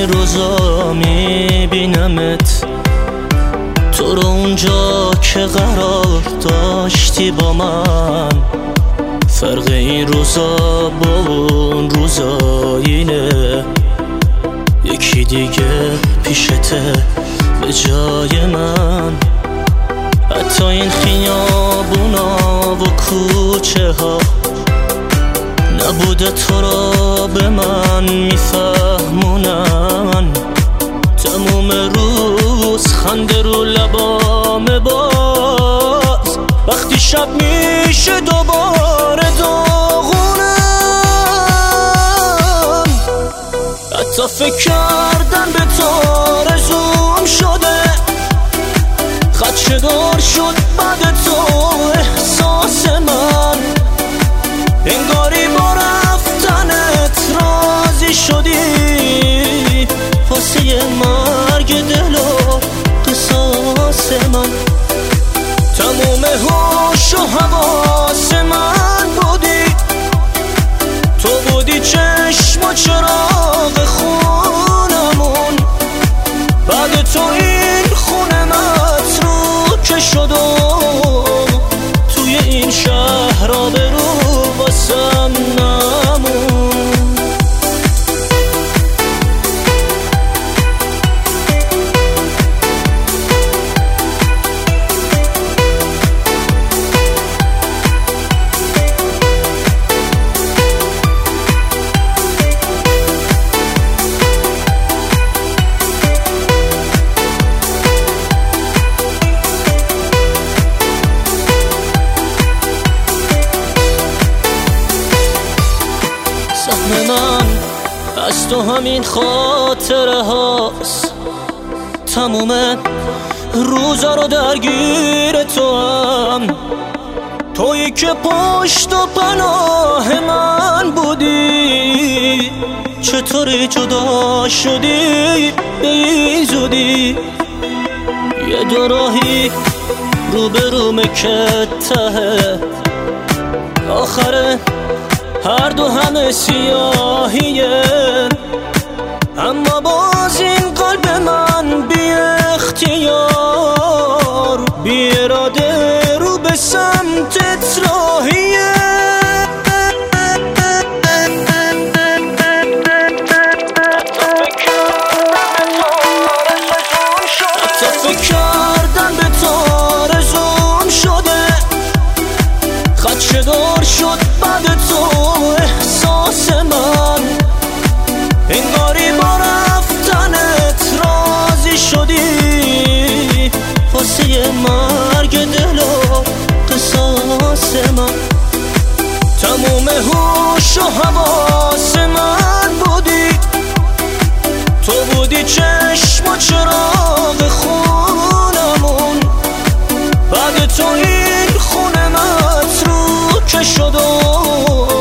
این روزا میبینمت، تو رو اونجا که قرار داشتی با من. فرق این روزا با اون روزا اینه، یکی دیگه پیشته به جای من. حتی این خیابونا و کوچه ها نبوده تو را به من میفهمونن. تموم روز خنده رو لبامه، باز وقتی شب میشه دوباره داغونم. حتی فکر کردن به تو آرزوم شده، خدشه‌دار شد بعد تو احساس من. انگاری با رفتنت راضی شدی، واسه مرگ دل و قصاص من. تموم هوش و حواس من بودی، تو بودی چشم و چراغ خونمون. بعد تو این خونه متروکه شد و توی این شهر آبرو واسم نمون. من از تو همین خاطره هاست، تموم روزا رو درگیر تو هم. تویی که پشت و پناه من بودی، چطوری جدا شدی به این زودی؟ یه دو راهی روبرومه که ته آخره هر دو همه سیاهیه. اما باز این قلب من بی اختیار، بی اراده رو به سمتت راهیه. حتی فکر کردن به تو آرزوم شده، خدشه‌دار شد بعد تو احساس من. انگاری با رفتنت راضی شدی، واسه مرگ دل و قصاص من. تموم هوش و حواس من بودی، تو بودی چشم و چراغ خونمون. بعد تو این خونه متروکه شد و